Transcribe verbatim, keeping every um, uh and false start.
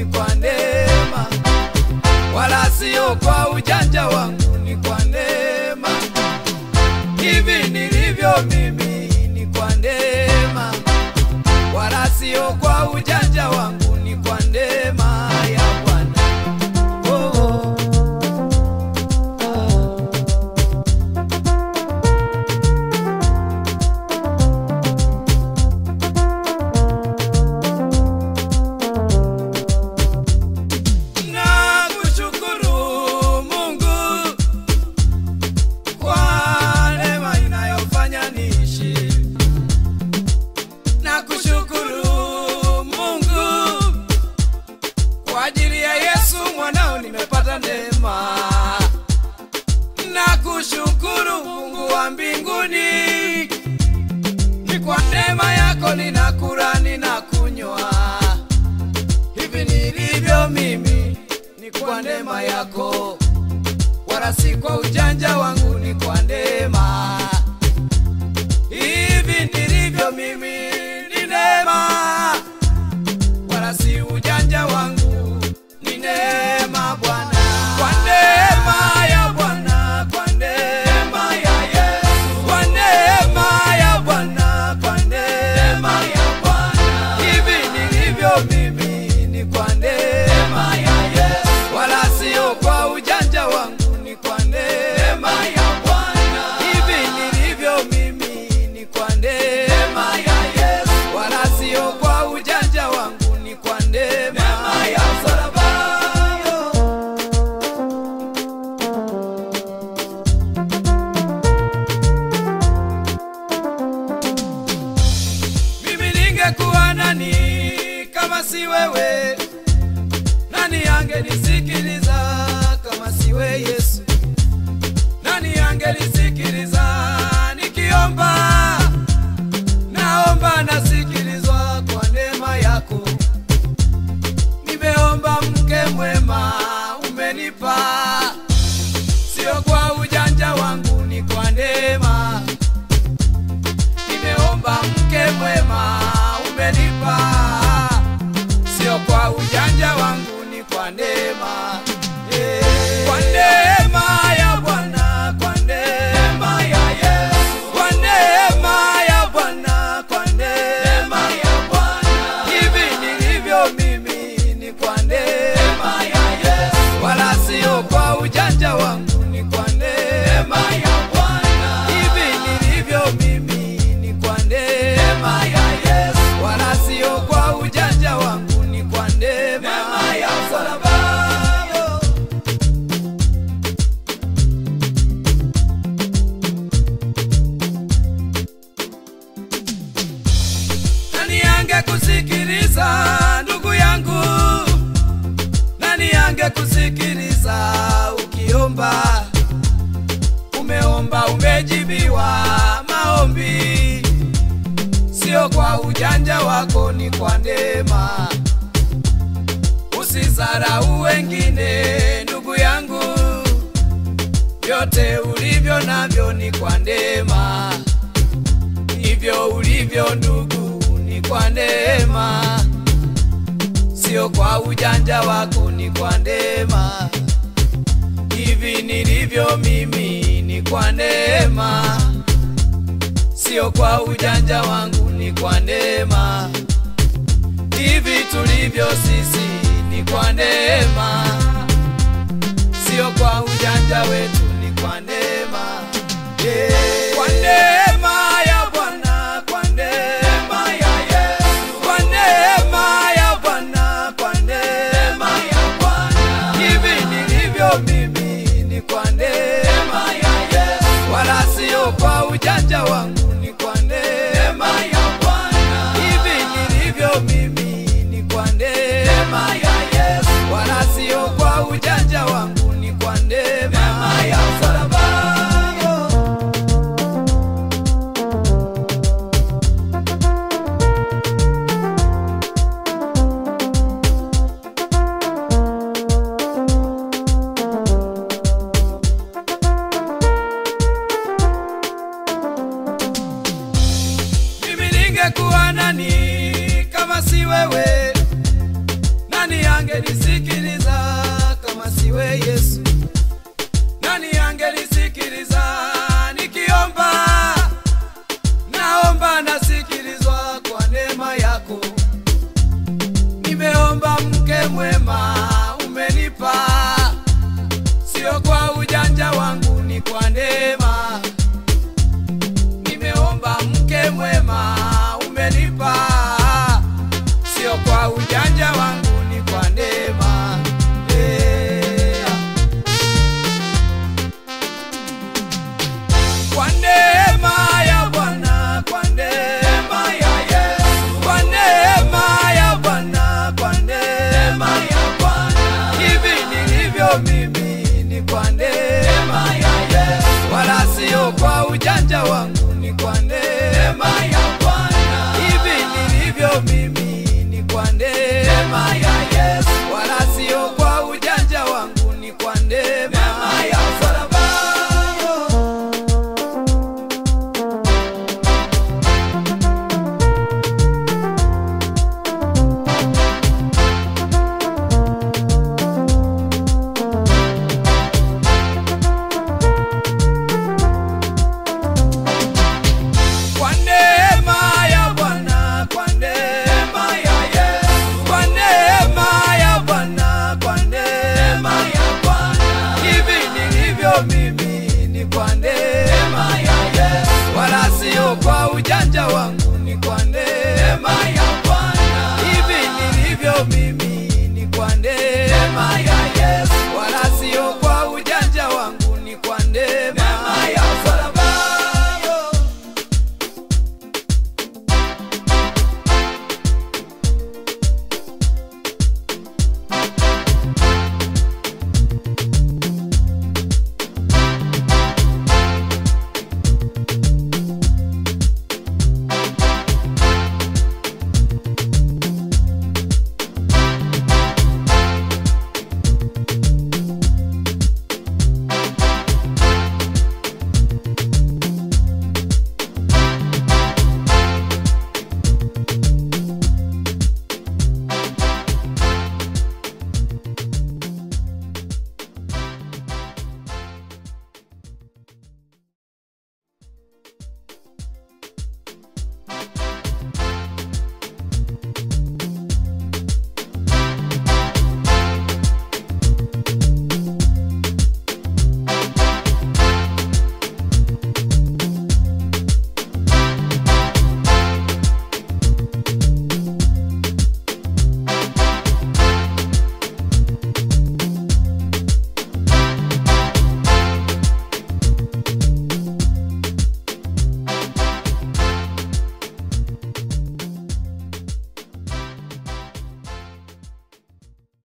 ni kwa neema, wala sio kwa ujanja wangu, ni kwa neema. Hivi nilivyo mimi ni kwa neema, wala sio kwa ujanja wangu, ni kwa neema ya Bwana. Oh, oh. Nakushukuru Mungu wa mbinguni, ni kwa neema yako ninakula ninakunywa. Hivi nilivyo mimi ni kwa neema yako, wala si kwa ujanja wangu, ni kwa neema. Hivi nilivyo mimi ni neema, wala si ujanja wangu, ni neema Bwana. Kwa neema ya Bwana, kwa neema ya Yesu, kwa neema ya Bwana, kwa neema ya Bwana. Hivi nilivyo mimi ni kwa neema ya Yesu, wala sio kwa ujanja wangu, ni kwa neema ya Bwana. Hivi nilivyo mimi ni kwa neema ya Yesu, wala sio kwa ujanja wangu, ni kwa neema ya msalaba. Ningekuwa nani kama si wewe? Nani angenisikiliza kama si wewe Yesu? Nani angenisikiliza nikiomba? Naomba nasikilizwa kwa neema yako. Nimeomba mke mwema umenipa, sio kwa ujanja wangu, ni kwa neema. Nimeomba mke mwema umenipa, sio kwa ujanja wangu, ni kwa neema. Yeah. Kwa neema ya Bwana, kwa neema ya Yesu, kwa neema ya Bwana, kwa neema ya Bwana. Hivi nilivyo mimi ni kwa neema ya Yesu, wala sio kwa ujanja wangu, ni kwa neema ya Bwana. Hivi nilivyo mimi ni kwa neema ya Yesu, wala sio kwa ujanja wangu, ni kwa neema ya msalaba. Nani angekusikiliza ndugu yangu? Nani angekusikiliza ukiomba? Umeomba umejibiwa maombi, sio kwa ujanja wako, ni kwa neema. Usizarau wengine ndugu yangu, vyote ulivyo navyo ni kwa neema. Hivyo ulivyo ndugu, ni kwa neema, sio kwa ujanja wako, ni kwa neema. Hivi nilivyo mimi ni kwa neema, sio kwa ujanja wangu, ni kwa neema. Hivi tulivyo sisi ni kwa neema, sio kwa ujanja wetu, ni kwa neema. Yeah. Kwa neema ya Bwana, kwa neema ya Yesu, kwa neema ya Bwana, kwa neema ya Bwana. Hivi nilivyo mimi ni kwa neema ya Yesu, wala sio kwa ujanja wangu, ni kwa neema ya Bwana. Hivi nilivyo mimi ni kwa neema ya Yesu, wala sio kwa ujanja wangu, ni kwa neema ya msalaba. Ningekuwa nani kama si wewe? Nani angenisikiliza kama siwe Yesu? Nani angenisikiliza nikiomba? Naomba nasikilizwa kwa neema yako. Nimeomba mke mwema umenipa, sio kwa ujanja wangu, ni kwa neema. Nimeomba mke mwema umenipa, sio kwa ujanja wangu, ni kwa neema. Yeah. Kwa neema ya Bwana, kwa neema ya Yesu, kwa neema ya Bwana, kwa neema ya Bwana. Hivi nilivyo mimi ni kwa neema ya Yesu, wala sio kwa ujanja wangu, ni kwa neema ya Bwana. Hivi nilivyo mimi ni kwa neema ya Yesu, wala sio kwa ujanja wangu, ni kwa neema ya msalaba. Kwa neema ya Bwana, kwa neema ya Yesu, kwa neema ya Bwana, kwa neema ya Bwana. Hivi nilivyo mimi ni kwa neema ya Yesu, wala sio kwa ujanja wangu, ni kwa neema ya Bwana. Hivi nilivyo mimi